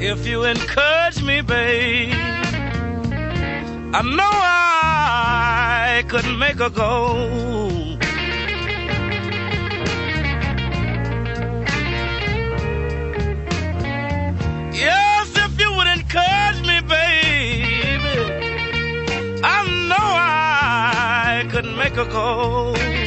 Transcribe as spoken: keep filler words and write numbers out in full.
if you encourage me, babe, I know I could make a go. Yes, if you would encourage me, baby, I know I could make a go.